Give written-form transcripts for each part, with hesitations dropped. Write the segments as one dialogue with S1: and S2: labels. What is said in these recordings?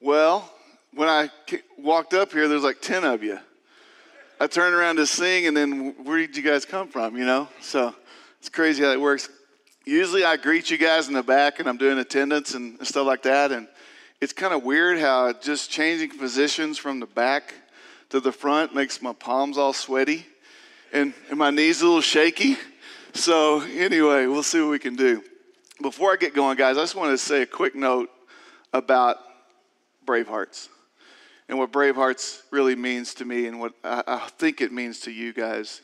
S1: Well, when I walked up here, there's like 10 of you. I turned around to sing, and then where did you guys come from, So it's crazy how it works. Usually I greet you guys in the back, and I'm doing attendance and stuff like that, and it's kind of weird how just changing positions from the back to the front makes my palms all sweaty and my knees a little shaky. So anyway, we'll see what we can do. Before I get going, guys, I just want to say a quick note about Bravehearts and what Bravehearts really means to me and what I think it means to you guys.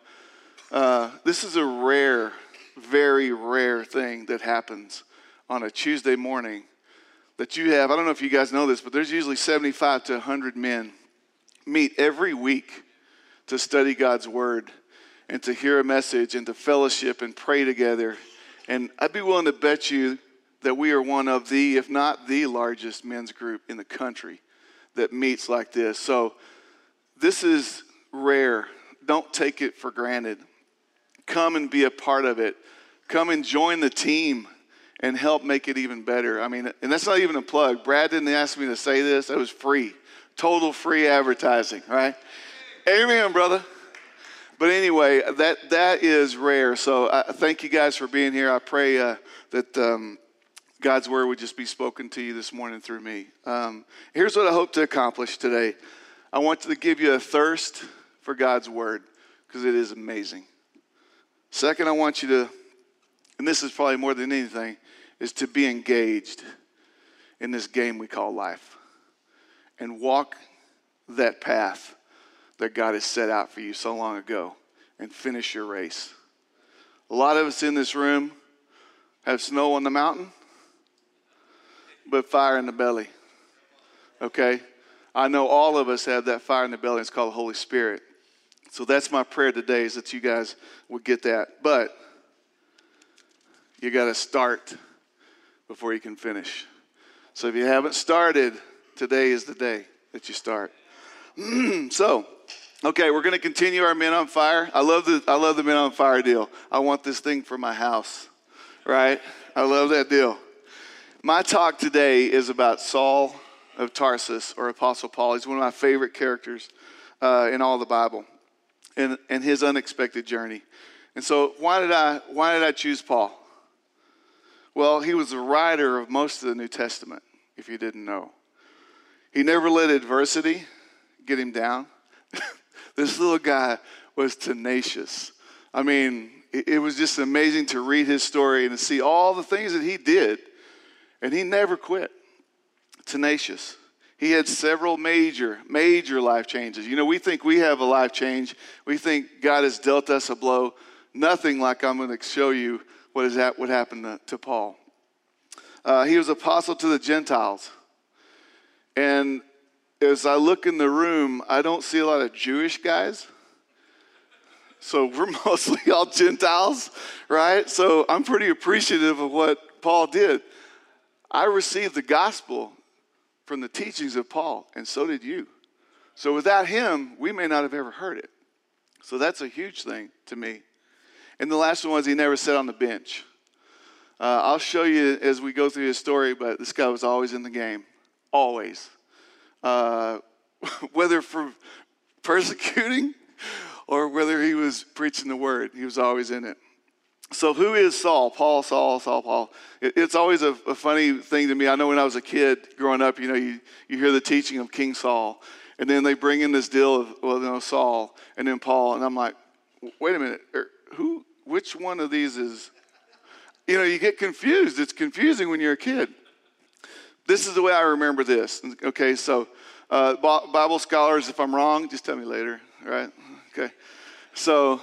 S1: This is a rare, very rare thing that happens on a Tuesday morning that you have. I don't know if you guys know this, but there's usually 75 to 100 men meet every week to study God's word and to hear a message and to fellowship and pray together. And I'd be willing to bet you that we are one of the, if not the largest men's group in the country that meets like this. So this is rare. Don't take it for granted. Come and be a part of it. Come and join the team and help make it even better. And that's not even a plug. Brad didn't ask me to say this. It was free. Total free advertising, right? Amen, brother. But anyway, that is rare. So I thank you guys for being here. I pray that God's word would just be spoken to you this morning through me. Here's what I hope to accomplish today. I want to give you a thirst for God's word because it is amazing. Second, I want you to, and this is probably more than anything, is to be engaged in this game we call life and walk that path that God has set out for you so long ago and finish your race. A lot of us in this room have snow on the mountain, but fire in the belly, okay? I know all of us have that fire in the belly. It's called the Holy Spirit. So that's my prayer today, is that you guys would get that. But you got to start before you can finish. So if you haven't started, today is the day that you start. So, okay, we're going to continue our Men on Fire. I love the Men on Fire deal. I want this thing for my house, right? I love that deal. My talk today is about Saul of Tarsus, or Apostle Paul. He's one of my favorite characters in all the Bible, and his unexpected journey. And so why did I choose Paul? Well, he was the writer of most of the New Testament, if you didn't know. He never let adversity get him down. This little guy was tenacious. It was just amazing to read his story and to see all the things that he did. And he never quit. Tenacious. He had several major life changes. We think we have a life change. We think God has dealt us a blow. Nothing like I'm going to show you what happened to Paul. He was apostle to the Gentiles. And as I look in the room, I don't see a lot of Jewish guys. So we're mostly all Gentiles, right? So I'm pretty appreciative of what Paul did. I received the gospel from the teachings of Paul, and so did you. So without him, we may not have ever heard it. So that's a huge thing to me. And the last one was he never sat on the bench. I'll show you as we go through his story, but this guy was always in the game. Always. Whether for persecuting or whether he was preaching the word, he was always in it. So who is Saul? Paul. It's always a funny thing to me. I know when I was a kid growing up, you hear the teaching of King Saul, and then they bring in this deal of, Saul, and then Paul, and I'm like, wait a minute, which one of these is, you get confused. It's confusing when you're a kid. This is the way I remember this. Okay, so Bible scholars, if I'm wrong, just tell me later, right? Okay. So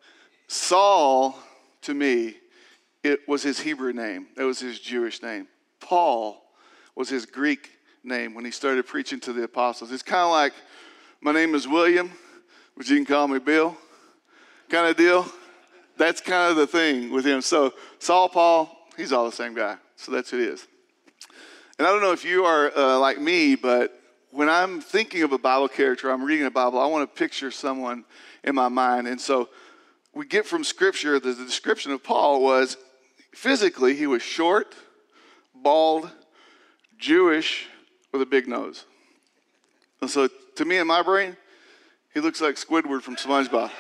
S1: Saul, to me, it was his Hebrew name. It was his Jewish name. Paul was his Greek name when he started preaching to the apostles. It's kind of like, my name is William, but you can call me Bill, kind of deal. That's kind of the thing with him. So Saul, Paul, he's all the same guy. So that's who it is. And I don't know if you are like me, but when I'm thinking of a Bible character, I'm reading a Bible, I want to picture someone in my mind. And so we get from Scripture, the description of Paul was, physically, he was short, bald, Jewish, with a big nose. And so to me in my brain, he looks like Squidward from SpongeBob.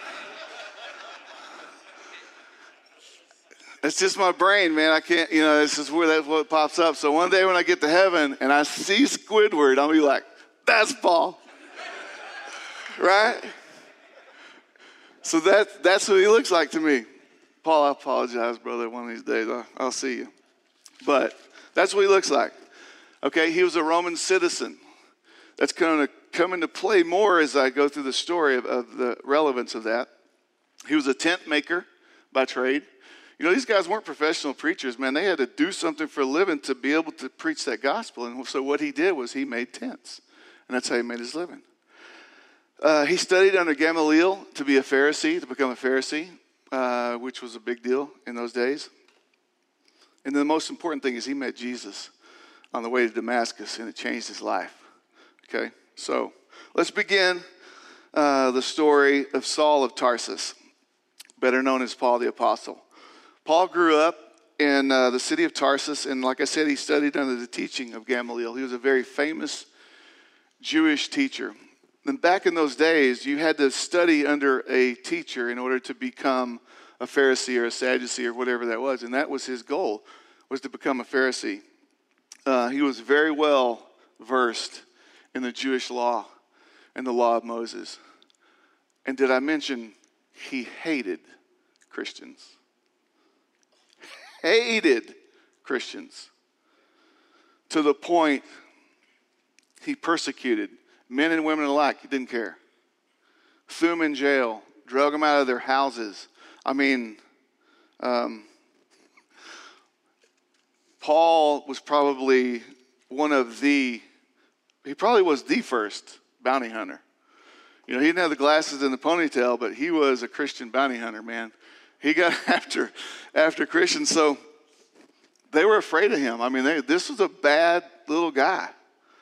S1: It's just my brain, man. I can't, it's just where that's what pops up. So one day when I get to heaven and I see Squidward, I'll be like, that's Paul. Right? So that's who he looks like to me. Paul, I apologize, brother. One of these days, I'll see you. But that's what he looks like. Okay, he was a Roman citizen. That's going to come into play more as I go through the story of the relevance of that. He was a tent maker by trade. These guys weren't professional preachers, man. They had to do something for a living to be able to preach that gospel. And so what he did was he made tents. And that's how he made his living. He studied under Gamaliel to be a Pharisee, to become a Pharisee, which was a big deal in those days. And the most important thing is he met Jesus on the way to Damascus, and it changed his life. Okay, so let's begin the story of Saul of Tarsus, better known as Paul the Apostle. Paul grew up in the city of Tarsus, and like I said, he studied under the teaching of Gamaliel. He was a very famous Jewish teacher. And back in those days, you had to study under a teacher in order to become a Pharisee or a Sadducee or whatever that was. And that was his goal, was to become a Pharisee. He was very well versed in the Jewish law and the law of Moses. And did I mention he hated Christians? Hated Christians. To the point he persecuted men and women alike. He didn't care. Threw them in jail. Drug them out of their houses. I mean, Paul was probably he probably was the first bounty hunter. He didn't have the glasses and the ponytail, but he was a Christian bounty hunter, man. He got after Christians, so they were afraid of him. I mean, this was a bad little guy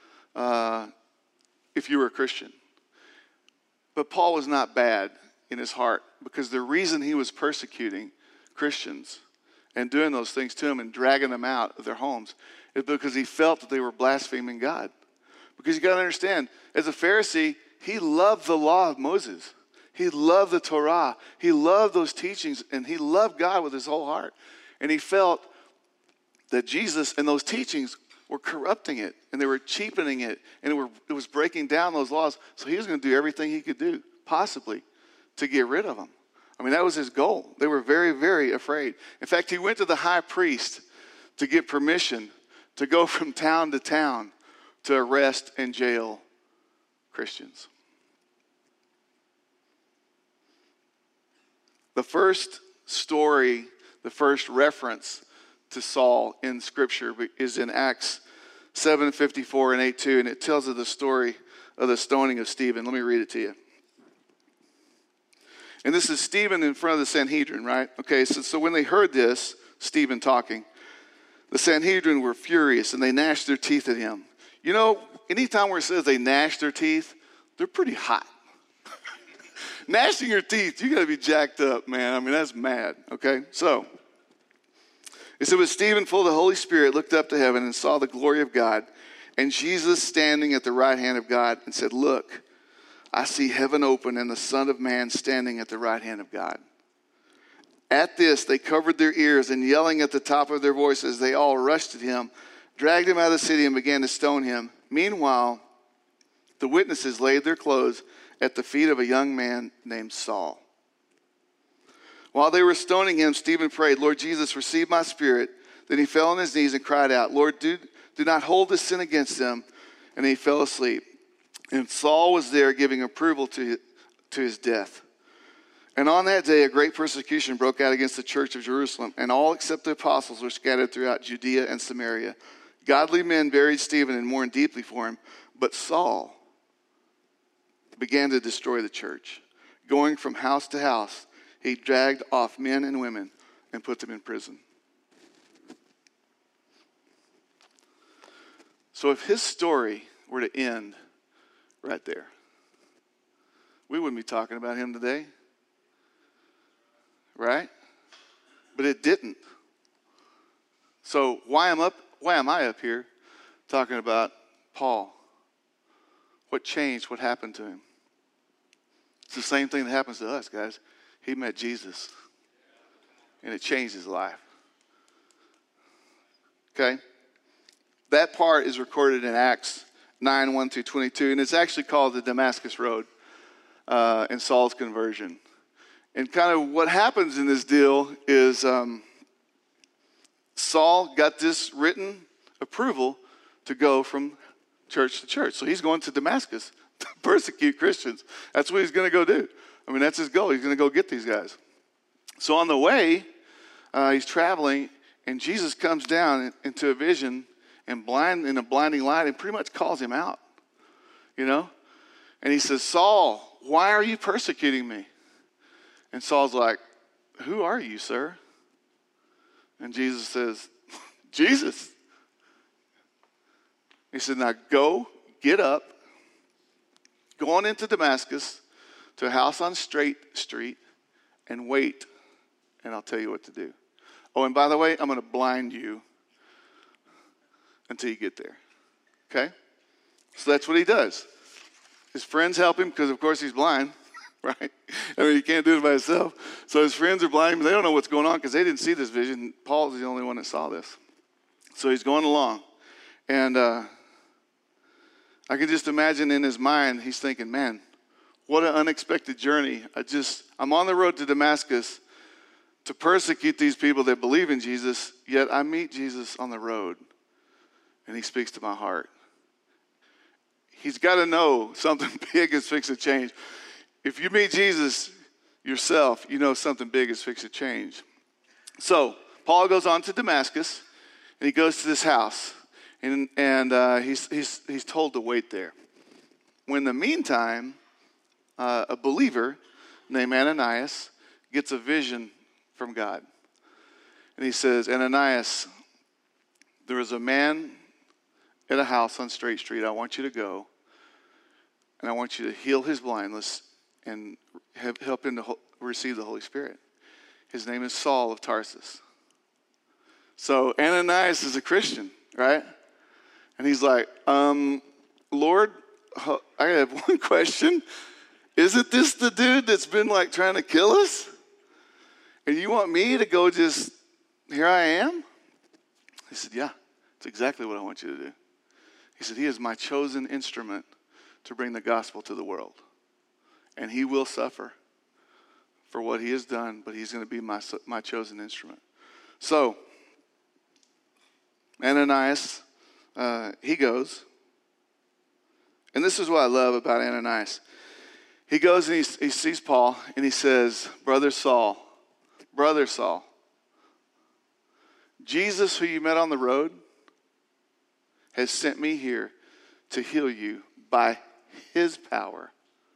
S1: if you were a Christian. But Paul was not bad in his heart, because the reason he was persecuting Christians and doing those things to them and dragging them out of their homes is because he felt that they were blaspheming God. Because you got to understand, as a Pharisee, he loved the law of Moses. He loved the Torah. He loved those teachings, and he loved God with his whole heart. And he felt that Jesus and those teachings were corrupting it, and they were cheapening it, and it was breaking down those laws. So he was going to do everything he could do, possibly, to get rid of them. I mean, that was his goal. They were very, very afraid. In fact, he went to the high priest to get permission to go from town to town to arrest and jail Christians. The first story, the first reference to Saul in Scripture is in Acts 7:54 and 8:2, and it tells of the story of the stoning of Stephen. Let me read it to you. And this is Stephen in front of the Sanhedrin, right? Okay, so when they heard this, Stephen talking, the Sanhedrin were furious, and they gnashed their teeth at him. Anytime where it says they gnashed their teeth, they're pretty hot. Gnashing your teeth, you got to be jacked up, man. I mean, that's mad, okay? So, it said, but Stephen, full of the Holy Spirit, looked up to heaven and saw the glory of God and Jesus standing at the right hand of God, and said, look, I see heaven open and the Son of Man standing at the right hand of God. At this, they covered their ears, and yelling at the top of their voices, they all rushed at him, dragged him out of the city, and began to stone him. Meanwhile, the witnesses laid their clothes at the feet of a young man named Saul. While they were stoning him, Stephen prayed, Lord Jesus, receive my spirit. Then he fell on his knees and cried out, Lord, do not hold this sin against them. And he fell asleep. And Saul was there giving approval to his death. And on that day, a great persecution broke out against the church of Jerusalem, and all except the apostles were scattered throughout Judea and Samaria. Godly men buried Stephen and mourned deeply for him, but Saul began to destroy the church. Going from house to house, he dragged off men and women and put them in prison. So if his story were to end right there, we wouldn't be talking about him today. Right? But it didn't. So why am I up here talking about Paul? What changed? What happened to him? It's the same thing that happens to us, guys. He met Jesus, and it changed his life. Okay? That part is recorded in Acts 9, 1 through 22, and it's actually called the Damascus Road in Saul's conversion. And kind of what happens in this deal is Saul got this written approval to go from church to church. So he's going to Damascus to persecute Christians. That's what he's going to go do. I mean, that's his goal. He's going to go get these guys. So on the way, he's traveling, and Jesus comes down into a vision and in a blinding light and pretty much calls him out, you know? And he says, Saul, why are you persecuting me? And Saul's like, who are you, sir? And Jesus says, Jesus. He said, now go, get up, go on into Damascus to a house on Straight Street and wait, and I'll tell you what to do. Oh, and by the way, I'm going to blind you until you get there. Okay? So that's what he does. His friends help him because, of course, he's blind, right? I mean, he can't do it by himself. So his friends are blind, but they don't know what's going on because they didn't see this vision. Paul's the only one that saw this. So he's going along. And I can just imagine in his mind, he's thinking, man, what an unexpected journey. I'm on the road to Damascus to persecute these people that believe in Jesus, yet I meet Jesus on the road, and he speaks to my heart. He's got to know something big is fixing to change. If you meet Jesus yourself, you know something big is fixing to change. So Paul goes on to Damascus, and he goes to this house, and he's told to wait there. When in the meantime, a believer named Ananias gets a vision from God. And he says, Ananias, there is a man at a house on Straight Street. I want you to go, and I want you to heal his blindness and help him to receive the Holy Spirit. His name is Saul of Tarsus. So Ananias is a Christian, right? And he's like, Lord, I have one question. Isn't this the dude that's been like trying to kill us? And you want me to go just, here I am? He said, yeah, that's exactly what I want you to do. He said, he is my chosen instrument to bring the gospel to the world. And he will suffer for what he has done, but he's going to be my chosen instrument. So, Ananias, he goes. And this is what I love about Ananias. He goes and he sees Paul, and he says, Brother Saul, Jesus, who you met on the road, has sent me here to heal you by his power,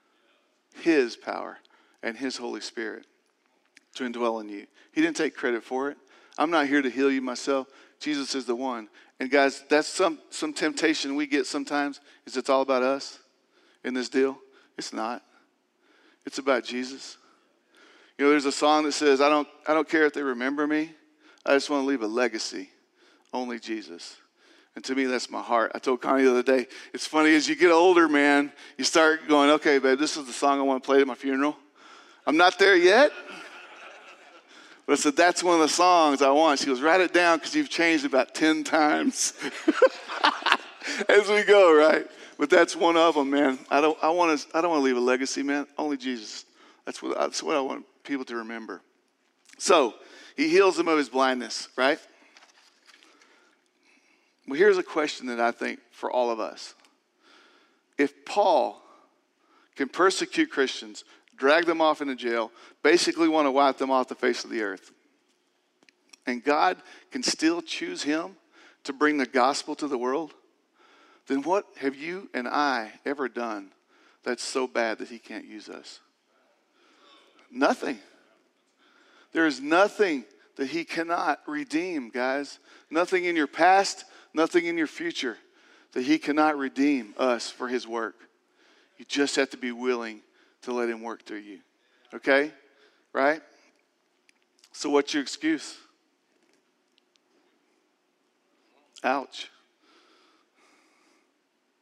S1: and his Holy Spirit to indwell in you. He didn't take credit for it. I'm not here to heal you myself. Jesus is the one. And guys, that's some temptation we get sometimes, is it's all about us in this deal. It's not. It's about Jesus. You know, there's a song that says, I don't care if they remember me. I just want to leave a legacy. Only Jesus. And to me, that's my heart. I told Connie the other day, it's funny, as you get older, man, you start going, okay, babe, this is the song I want to play at my funeral. I'm not there yet. But I said, that's one of the songs I want. She goes, write it down because you've changed about 10 times as we go, right? But that's one of them, man. I don't want to leave a legacy, man. Only Jesus. That's what I want people to remember. So he heals him of his blindness, right? Well, here's a question that I think for all of us. If Paul can persecute Christians, drag them off into jail, basically want to wipe them off the face of the earth, and God can still choose him to bring the gospel to the world, then what have you and I ever done that's so bad that he can't use us? Nothing. There is nothing that he cannot redeem, guys. Nothing in your past, nothing in your future that he cannot redeem us for his work. You just have to be willing to let him work through you. Okay? Right? So what's your excuse? Ouch.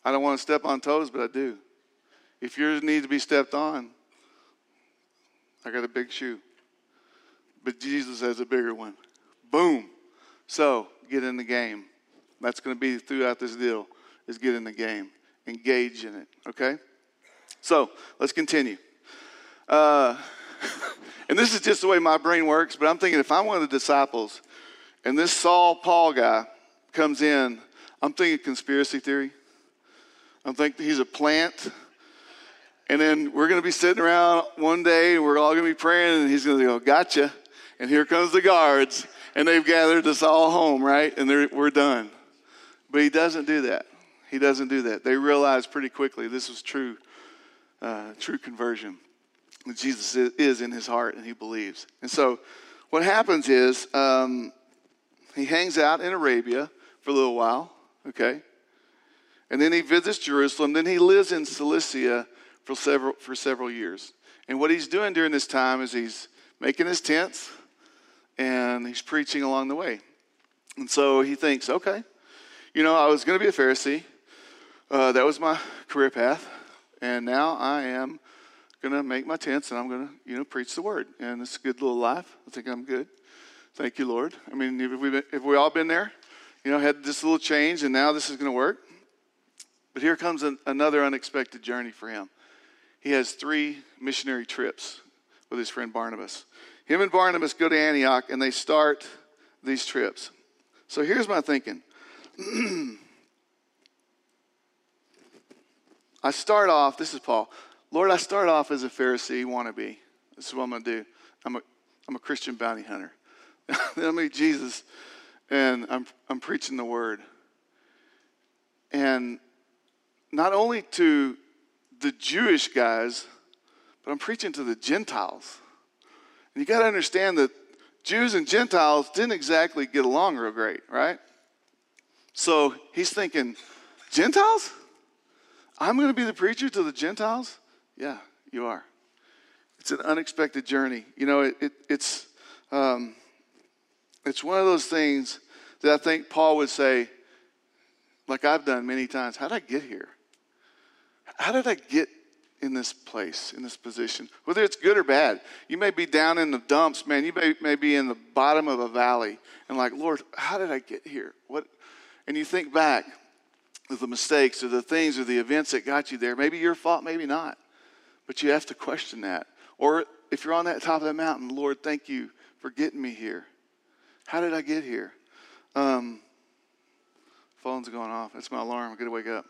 S1: I don't want to step on toes, but I do. If yours needs to be stepped on, I got a big shoe. But Jesus has a bigger one. Boom. So, get in the game. That's going to be throughout this deal, is get in the game. Engage in it, okay? So, let's continue. And this is just the way my brain works, but I'm thinking if I'm one of the disciples and this Saul Paul guy comes in, I'm thinking conspiracy theory. I'm thinking he's a plant. And then we're going to be sitting around one day and we're all going to be praying and he's going to go, gotcha. And here comes the guards and they've gathered us all home, right? And we're done. But he doesn't do that. He doesn't do that. They realize pretty quickly this was true conversion. That Jesus is in his heart and he believes. And so what happens is he hangs out in Arabia for a little while, okay? And then he visits Jerusalem. Then he lives in Cilicia for several years. And what he's doing during this time is he's making his tents and he's preaching along the way. And so he thinks, okay, I was going to be a Pharisee. That was my career path. And now I am going to make my tents and I'm going to, preach the word. And it's a good little life. I think I'm good. Thank you, Lord. I mean, if we all been there, had this little change and now this is going to work. But here comes another unexpected journey for him. He has 3 missionary trips with his friend Barnabas. Him and Barnabas go to Antioch and they start these trips. So here's my thinking. This is Paul. Lord, I start off as a Pharisee wannabe. This is what I'm going to do. I'm a Christian bounty hunter. Then I meet Jesus and I'm preaching the word. And not only to the Jewish guys, but I'm preaching to the Gentiles. And you got to understand that Jews and Gentiles didn't exactly get along real great, right? So he's thinking, Gentiles? I'm going to be the preacher to the Gentiles? Yeah, you are. It's an unexpected journey. It's one of those things that I think Paul would say, like I've done many times, how did I get here? How did I get in this place, in this position? Whether it's good or bad. You may be down in the dumps, man. You may be in the bottom of a valley. And like, Lord, how did I get here? What? And you think back of the mistakes or the things or the events that got you there. Maybe your fault, maybe not. But you have to question that. Or if you're on that top of that mountain, Lord, thank you for getting me here. How did I get here? Phone's going off. That's my alarm. I got to wake up.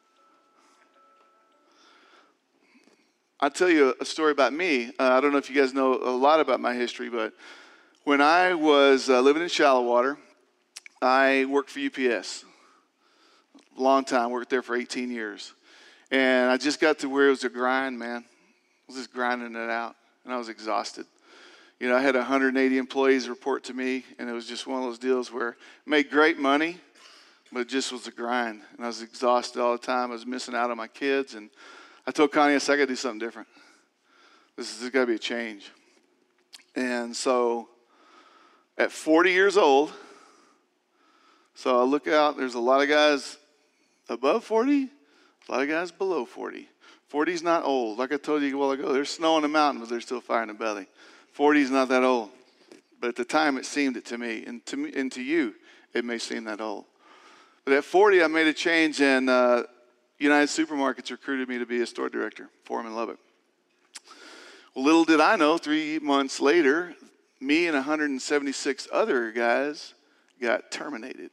S1: I'll tell you a story about me. I don't know if you guys know a lot about my history, but when I was living in Shallow-Water, I worked for UPS. Long time. Worked there for 18 years. And I just got to where it was a grind, man. I was just grinding it out, and I was exhausted. I had 180 employees report to me, and it was just one of those deals where I made great money, but it just was a grind. And I was exhausted all the time. I was missing out on my kids, and I told Connie, I said, I got to do something different. There's got to be a change. And so at 40 years old, so I look out, there's a lot of guys above 40, a lot of guys below 40. 40 is not old. Like I told you a while ago, there's snow on the mountain, but there's still fire in the belly. 40 is not that old. But at the time, it seemed it to me. And to you, it may seem that old. But at 40, I made a change, and United Supermarkets recruited me to be a store director for them in Lubbock. Well, little did I know, 3 months later, me and 176 other guys got terminated.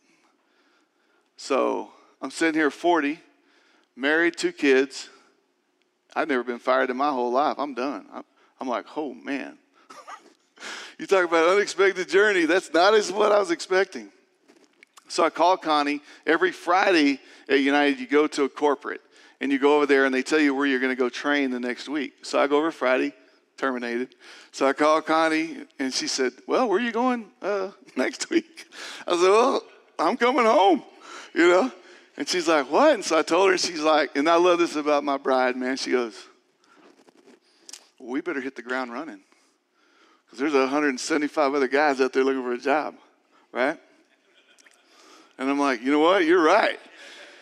S1: So I'm sitting here 40, married, 2 kids. I've never been fired in my whole life. I'm done. I'm like, oh, man. You talk about an unexpected journey. That's not as what I was expecting. So I called Connie. Every Friday at United, you go to a corporate, and you go over there, and they tell you where you're going to go train the next week. So I go over Friday, terminated. So I called Connie, and she said, well, where are you going next week? I said, well, I'm coming home, And she's like, what? And so I told her, she's like, and I love this about my bride, man. She goes, well, we better hit the ground running. Because there's 175 other guys out there looking for a job, right? And I'm like, you know what? You're right.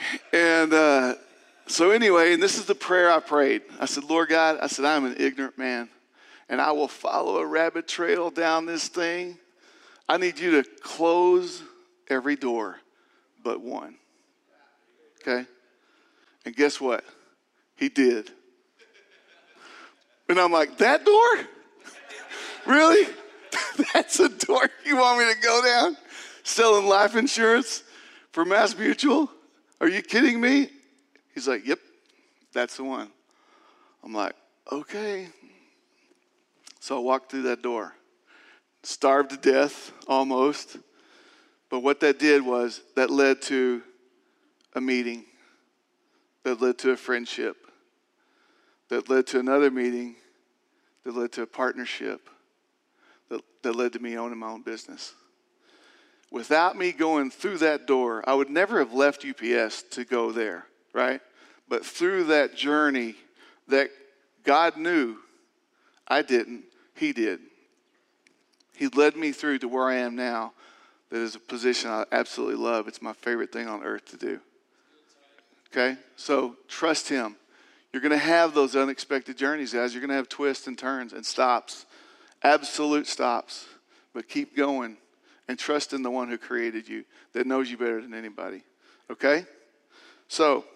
S1: And so anyway, and this is the prayer I prayed. I said, Lord God, I said, I'm an ignorant man, and I will follow a rabbit trail down this thing. I need you to close every door but one. Okay? And guess what? He did. And I'm like, that door? Really? That's a door you want me to go down? Selling life insurance for Mass Mutual? Are you kidding me? He's like, yep, that's the one. I'm like, okay. So I walked through that door. Starved to death, almost. But what that did was, that led to a meeting. That led to a friendship. That led to another meeting. That led to a partnership. That led to me owning my own business. Without me going through that door, I would never have left UPS to go there, right? But through that journey that God knew, I didn't, He did. He led me through to where I am now. That is a position I absolutely love. It's my favorite thing on earth to do. Okay? So trust Him. You're going to have those unexpected journeys, guys. You're going to have twists and turns and stops. Absolute stops. But keep going and trust in the one who created you, that knows you better than anybody. Okay? So,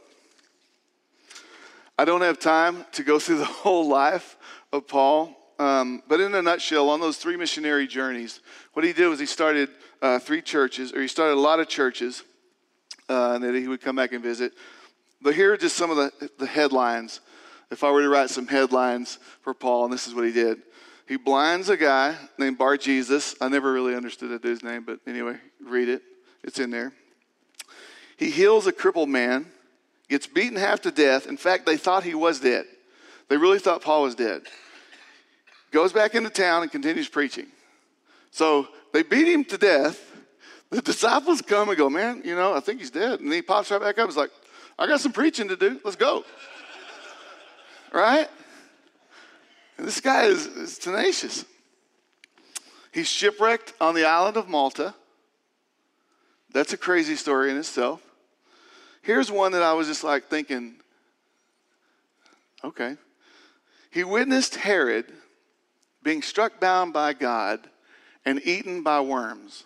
S1: I don't have time to go through the whole life of Paul. But in a nutshell, on those 3 missionary journeys, what he did was he started 3 churches, or he started a lot of churches that he would come back and visit. But here are just some of the headlines. If I were to write some headlines for Paul, and this is what he did. He blinds a guy named Bar Jesus. I never really understood that dude's name, but anyway, read it. It's in there. He heals a crippled man, gets beaten half to death. In fact, they thought he was dead. They really thought Paul was dead. Goes back into town and continues preaching. So they beat him to death. The disciples come and go, man, I think he's dead. And he pops right back up. He's like, I got some preaching to do. Let's go. Right? And this guy is tenacious. He's shipwrecked on the island of Malta. That's a crazy story in itself. Here's one that I was just like thinking, okay. He witnessed Herod being struck down by God and eaten by worms.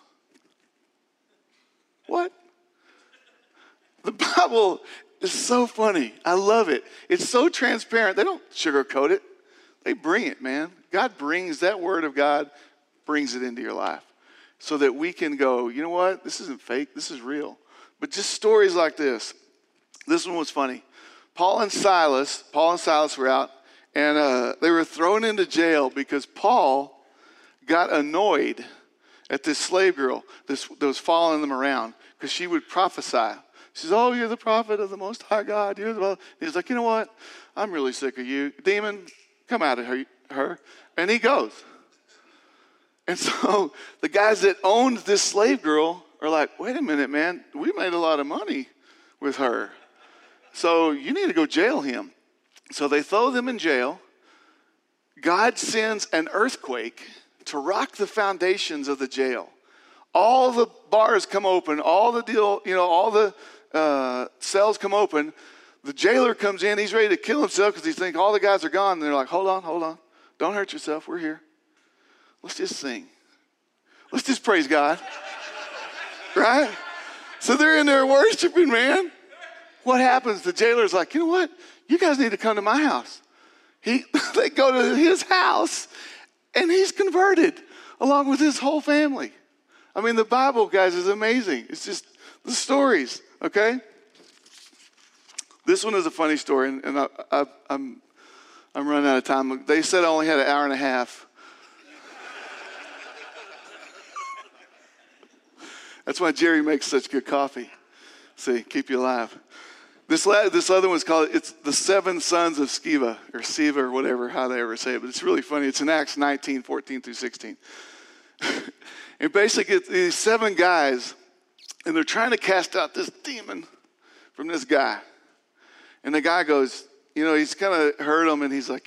S1: What? The Bible is so funny. I love it. It's so transparent. They don't sugarcoat it. They bring it, man. God brings that word of God, brings it into your life so that we can go, you know what? This isn't fake. This is real. But just stories like this. This one was funny. Paul and Silas were out, and they were thrown into jail because Paul got annoyed at this slave girl that was following them around because she would prophesy. She says, oh, you're the prophet of the Most High God. He's like, you know what? I'm really sick of you. Demon, come out of her. And he goes. And so the guys that owned this slave girl are like, wait a minute, man. We made a lot of money with her. So you need to go jail him. So they throw them in jail. God sends an earthquake to rock the foundations of the jail. All the bars come open. All the cells come open. The jailer comes in. He's ready to kill himself because he's thinking all the guys are gone. And they're like, hold on. Don't hurt yourself. We're here. Let's just sing. Let's just praise God. Right? So they're in there worshiping, man. What happens? The jailer's like, you know what? You guys need to come to my house. They go to his house, and he's converted along with his whole family. I mean, the Bible, guys, is amazing. It's just the stories, okay? This one is a funny story, and I'm running out of time. They said I only had an hour and a half. That's why Jerry makes such good coffee. See, keep you alive. This other one's called, it's the 7 sons of Sceva, or Siva, or whatever, how they ever say it. But it's really funny. It's in Acts 19, 14 through 16. And basically, it's these 7 guys, and they're trying to cast out this demon from this guy. And the guy goes, he's kind of heard him, and he's like,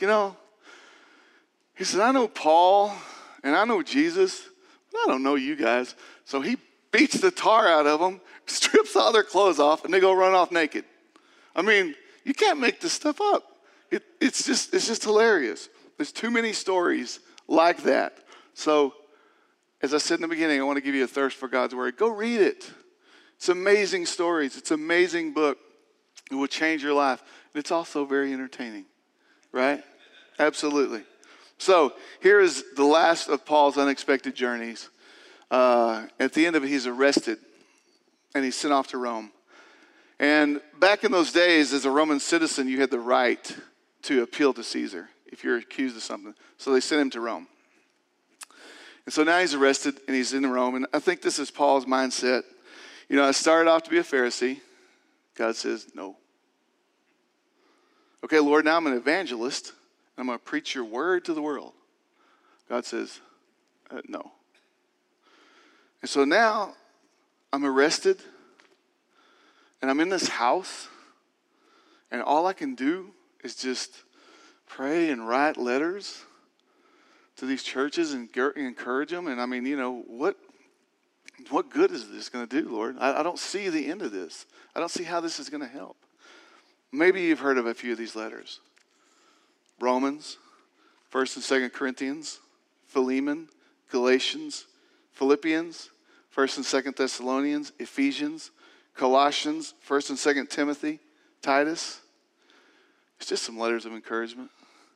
S1: he said, I know Paul, and I know Jesus, but I don't know you guys. So he beats the tar out of them, strips all their clothes off, and they go run off naked. I mean, you can't make this stuff up. It's just hilarious. There's too many stories like that. So, as I said in the beginning, I want to give you a thirst for God's word. Go read it. It's amazing stories. It's an amazing book. It will change your life. And it's also very entertaining, right? Absolutely. So, here is the last of Paul's unexpected journeys. At the end of it, he's arrested and he's sent off to Rome. And back in those days, as a Roman citizen, you had the right to appeal to Caesar if you're accused of something. So they sent him to Rome. And so now he's arrested and he's in Rome. And I think this is Paul's mindset. You know, I started off to be a Pharisee. God says, no. Okay, Lord, now I'm an evangelist. And I'm going to preach your word to the world. God says, no. And so now I'm arrested. And I'm in this house. And all I can do is just pray and write letters to these churches and encourage them. And I mean, you know, what good is this going to do, Lord? I don't see the end of this. I don't see how this is going to help. Maybe you've heard of a few of these letters. Romans, 1st and 2nd Corinthians, Philemon, Galatians, Philippians, 1st and 2nd Thessalonians, Ephesians, Colossians, 1st and 2nd Timothy, Titus. It's just some letters of encouragement.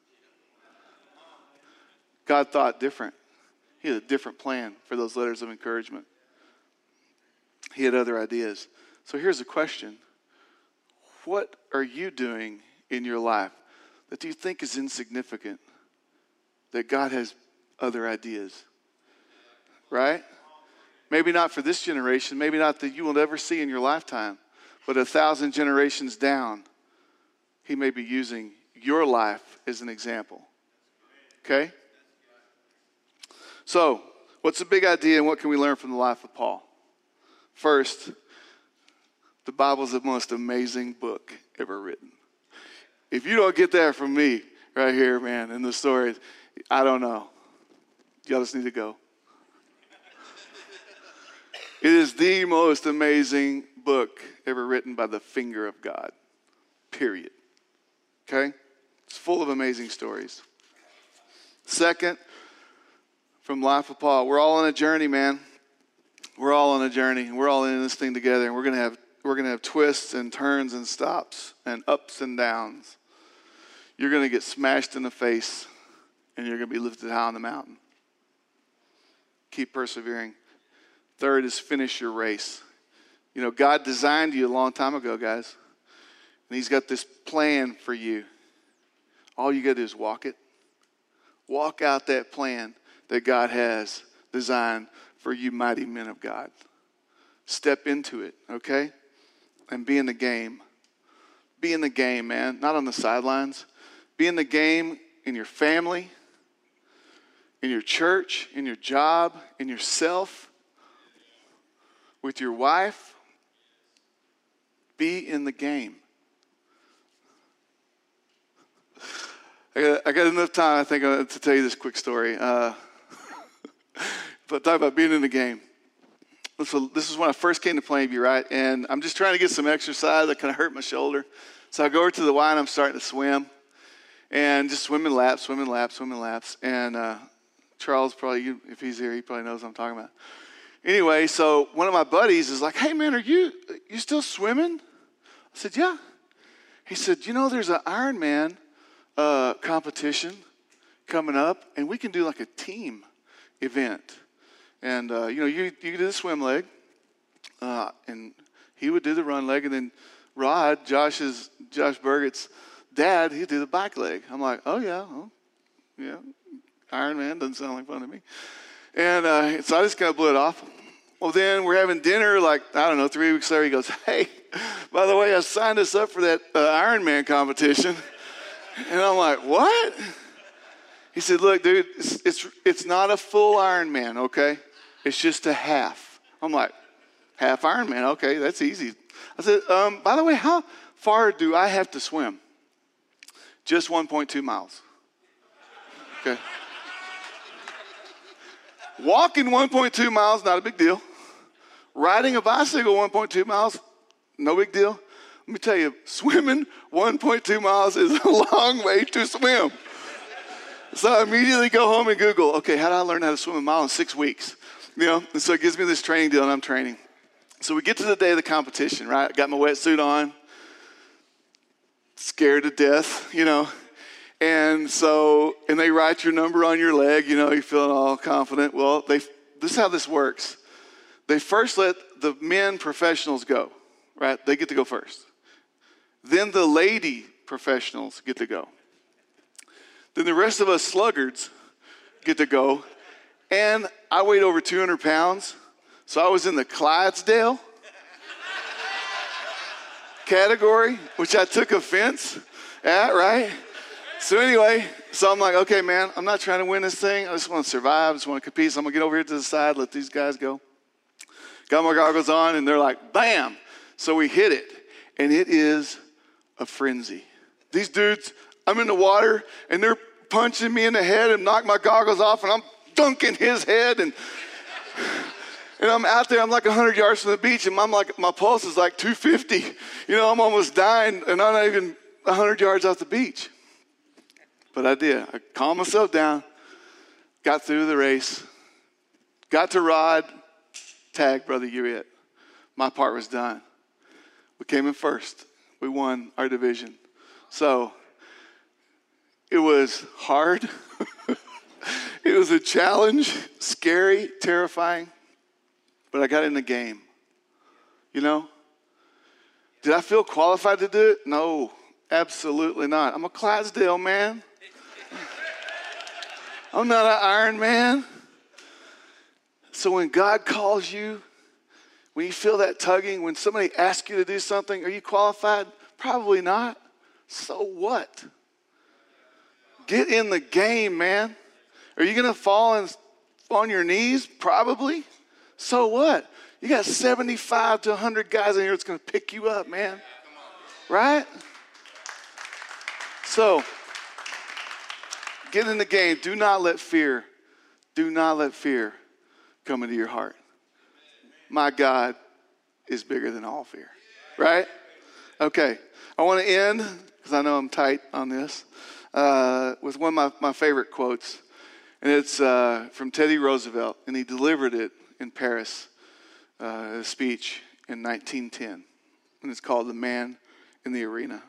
S1: God thought different. He had a different plan for those letters of encouragement. He had other ideas. So here's a question. What are you doing in your life that you think is insignificant, that God has other ideas? Right? Maybe not for this generation, maybe not that you will ever see in your lifetime, but 1,000 generations down, he may be using your life as an example. Okay? So, what's the big idea and what can we learn from the life of Paul? First, the Bible is the most amazing book ever written. If you don't get that from me right here, man, in the stories, I don't know. Y'all just need to go. It is the most amazing book ever written by the finger of God. Period. Okay? It's full of amazing stories. Second, from Life of Paul, we're all on a journey, man. We're all on a journey. We're all in this thing together, and we're gonna have twists and turns and stops and ups and downs. You're gonna get smashed in the face, and you're gonna be lifted high on the mountain. Keep persevering. Third is finish your race. You know, God designed you a long time ago, guys. And he's got this plan for you. All you got to do is walk it. Walk out that plan that God has designed for you mighty men of God. Step into it, okay? And be in the game. Be in the game, man. Not on the sidelines. Be in the game in your family, in your church, in your job, in yourself, with your wife. Be in the game. I got enough time, I think, to tell you this quick story. But talk about being in the game. So this is when I first came to Plainview, right? And I'm just trying to get some exercise. I kind of hurt my shoulder. So I go over to the Y and I'm starting to swim. And just swimming laps. And Charles probably, if he's here, he probably knows what I'm talking about. Anyway, so one of my buddies is like, hey, man, are you still swimming? I said, yeah. He said, you know, there's an Ironman competition coming up, and we can do like a team event. And, you know, you do the swim leg, and he would do the run leg, and then Rod, Josh Burgett's dad, he'd do the bike leg. I'm like, oh, yeah, Ironman doesn't sound like fun to me. And so I just kind of blew it off. Well, then we're having dinner, like, I don't know, 3 weeks later, he goes, hey, by the way, I signed us up for that Ironman competition. And I'm like, what? He said, look, dude, it's not a full Ironman, okay? It's just a half. I'm like, half Ironman, okay, that's easy. I said, by the way, how far do I have to swim? Just 1.2 miles. Okay. Walking 1.2 miles, not a big deal. Riding a bicycle 1.2 miles, no big deal. Let me tell you, swimming 1.2 miles is a long way to swim. So I immediately go home and Google, okay, how did I learn how to swim a mile in 6 weeks? And so it gives me this training deal, and I'm training. So we get to the day of the competition, right? Got my wetsuit on, scared to death, And they write your number on your leg, you're feeling all confident. Well, this is how this works. They first let the men professionals go, right? They get to go first. Then the lady professionals get to go. Then the rest of us sluggards get to go. And I weighed over 200 pounds, so I was in the Clydesdale category, which I took offense at, right? So anyway, I'm like, okay, man, I'm not trying to win this thing. I just want to survive. I just want to compete. So I'm going to get over here to the side, let these guys go. Got my goggles on, and they're like, bam. So we hit it, and it is a frenzy. These dudes, I'm in the water, and they're punching me in the head and knock my goggles off, and I'm dunking his head, and I'm out there. I'm like 100 yards from the beach, and my pulse is like 250. I'm almost dying, and I'm not even 100 yards off the beach. But I did. I calmed myself down, got through the race, got to rod, tag, brother, you're it. My part was done. We came in first. We won our division. So it was hard. It was a challenge, scary, terrifying, but I got in the game. Did I feel qualified to do it? No, absolutely not. I'm a Clydesdale man. I'm not an Iron Man. So when God calls you, when you feel that tugging, when somebody asks you to do something, are you qualified? Probably not. So what? Get in the game, man. Are you going to fall on your knees? Probably. So what? You got 75 to 100 guys in here that's going to pick you up, man. Right? So, get in the game. Do not let fear come into your heart. My God is bigger than all fear. Right? Okay. I want to end, because I know I'm tight on this, with one of my favorite quotes. And it's from Teddy Roosevelt, and he delivered it in Paris, a speech in 1910. And it's called The Man in the Arena.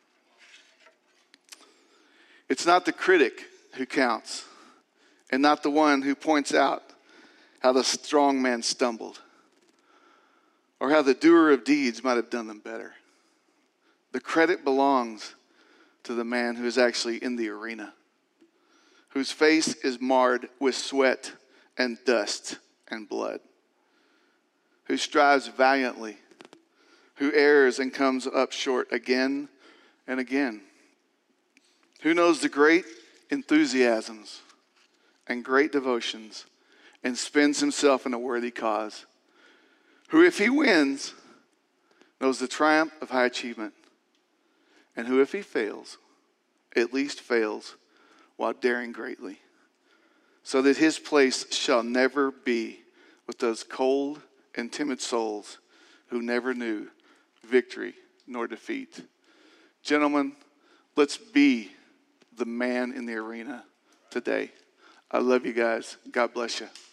S1: It's not the critic who counts, and not the one who points out how the strong man stumbled, or how the doer of deeds might have done them better. The credit belongs to the man who is actually in the arena, whose face is marred with sweat and dust and blood, who strives valiantly, who errs and comes up short again and again, who knows the great enthusiasms and great devotions and spends himself in a worthy cause, who, if he wins, knows the triumph of high achievement, and who, if he fails, at least fails while daring greatly, so that his place shall never be with those cold and timid souls who never knew victory nor defeat. Gentlemen, let's be the man in the arena today. I love you guys. God bless you.